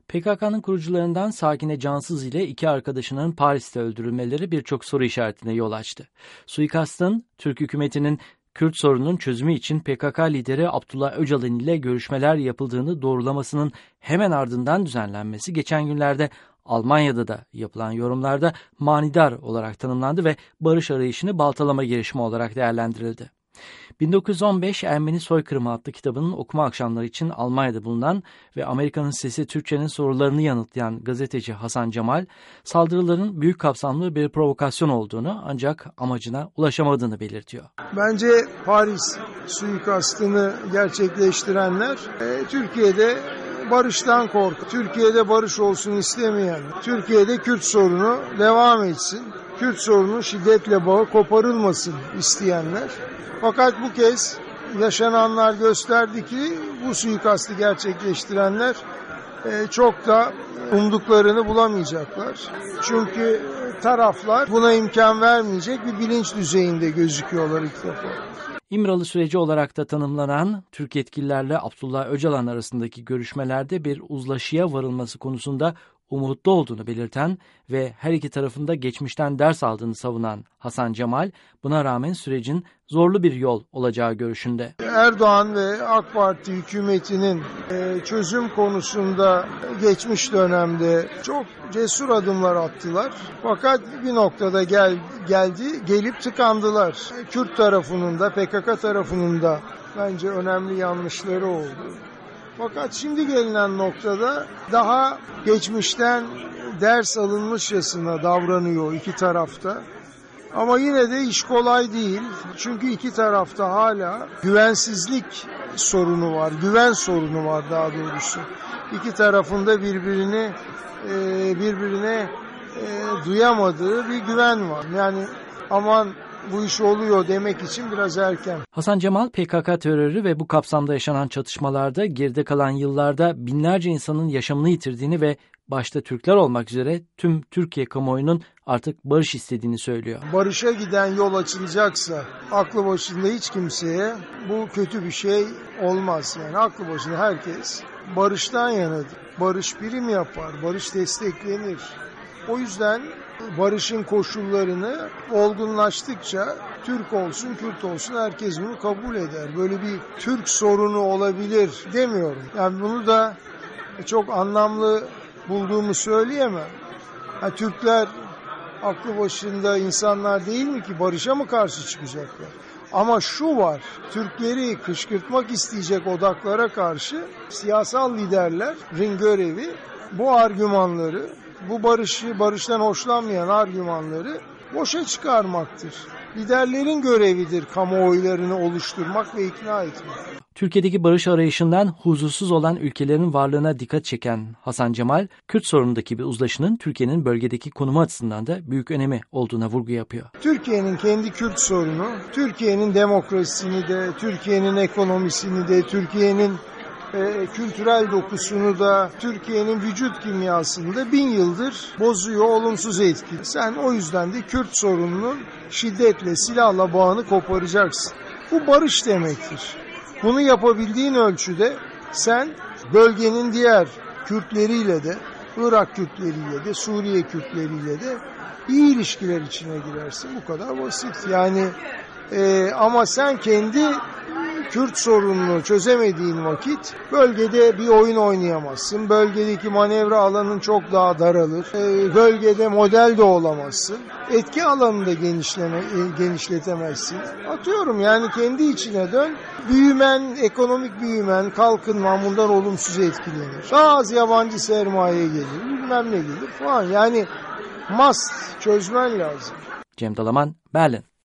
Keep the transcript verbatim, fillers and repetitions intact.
P K K'nın kurucularından Sakine Cansız ile iki arkadaşının Paris'te öldürülmeleri birçok soru işaretine yol açtı. Suikastın Türk hükümetinin Kürt sorununun çözümü için P K K lideri Abdullah Öcalan ile görüşmeler yapıldığını doğrulamasının hemen ardından düzenlenmesi geçen günlerde Almanya'da da yapılan yorumlarda manidar olarak tanımlandı ve barış arayışını baltalama girişimi olarak değerlendirildi. bin dokuz yüz on beş Ermeni Soykırımı adlı kitabının okuma akşamları için Almanya'da bulunan ve Amerika'nın Sesi Türkçe'nin sorularını yanıtlayan gazeteci Hasan Cemal, saldırıların büyük kapsamlı bir provokasyon olduğunu ancak amacına ulaşamadığını belirtiyor. Bence Paris suikastını gerçekleştirenler e, Türkiye'de barıştan korku, Türkiye'de barış olsun istemeyen, Türkiye'de Kürt sorunu devam etsin, Kürt sorunu şiddetle bağı koparılmasın isteyenler. Fakat bu kez yaşananlar gösterdi ki bu suikastı gerçekleştirenler çok da umduklarını bulamayacaklar. Çünkü taraflar buna imkan vermeyecek bir bilinç düzeyinde gözüküyorlar ilk defa. İmralı süreci olarak da tanımlanan Türk yetkililerle Abdullah Öcalan arasındaki görüşmelerde bir uzlaşıya varılması konusunda umutlu olduğunu belirten ve her iki tarafında geçmişten ders aldığını savunan Hasan Cemal, buna rağmen sürecin zorlu bir yol olacağı görüşünde. Erdoğan ve AK Parti hükümetinin çözüm konusunda geçmiş dönemde çok cesur adımlar attılar. Fakat bir noktada gel, geldi, gelip tıkandılar. Kürt tarafının da P K K tarafının da bence önemli yanlışları oldu. Fakat şimdi gelinen noktada daha geçmişten ders alınmışçasına davranıyor iki tarafta. Ama yine de iş kolay değil. Çünkü iki tarafta hala güvensizlik sorunu var, güven sorunu var daha doğrusu. İki tarafında birbirini birbirine duyamadığı bir güven var. Yani aman bu iş oluyor demek için biraz erken. Hasan Cemal, P K K terörü ve bu kapsamda yaşanan çatışmalarda geride kalan yıllarda binlerce insanın yaşamını yitirdiğini ve başta Türkler olmak üzere tüm Türkiye kamuoyunun artık barış istediğini söylüyor. Barışa giden yol açılacaksa aklı başında hiç kimseye bu kötü bir şey olmaz. Yani aklı başında herkes barıştan yanadır. Barış prim yapar, barış desteklenir. O yüzden barışın koşullarını olgunlaştıkça Türk olsun, Kürt olsun herkes bunu kabul eder. Böyle bir Türk sorunu olabilir demiyorum. Yani bunu da çok anlamlı bulduğumu söyleyemem. Yani Türkler aklı başında insanlar değil mi ki barışa mı karşı çıkacaklar? Ama şu var, Türkleri kışkırtmak isteyecek odaklara karşı siyasal liderlerin görevi bu argümanları, bu barışı, barıştan hoşlanmayan argümanları boşa çıkarmaktır. Liderlerin görevidir kamuoylarını oluşturmak ve ikna etmek. Türkiye'deki barış arayışından huzursuz olan ülkelerin varlığına dikkat çeken Hasan Cemal, Kürt sorunundaki bir uzlaşının Türkiye'nin bölgedeki konumu açısından da büyük önemi olduğuna vurgu yapıyor. Türkiye'nin kendi Kürt sorunu, Türkiye'nin demokrasisini de, Türkiye'nin ekonomisini de, Türkiye'nin E, kültürel dokusunu da, Türkiye'nin vücut kimyasını da bin yıldır bozuyor, olumsuz etkili. Sen o yüzden de Kürt sorununun şiddetle, silahla bağını koparacaksın. Bu barış demektir. Bunu yapabildiğin ölçüde sen bölgenin diğer Kürtleriyle de, Irak Kürtleriyle de, Suriye Kürtleriyle de iyi ilişkiler içine girersin. Bu kadar basit. Yani e, ama sen kendi Kürt sorununu çözemediğin vakit bölgede bir oyun oynayamazsın. Bölgedeki manevra alanın çok daha daralır. Ee, bölgede model de olamazsın. Etki alanını da genişleme, genişletemezsin. Atıyorum yani kendi içine dön. Büyümen, ekonomik büyümen, kalkınman bundan olumsuz etkilenir. Daha az yabancı sermaye gelir, bilmem ne gelir falan. Yani must çözmen lazım. Cem Dalaman, Berlin.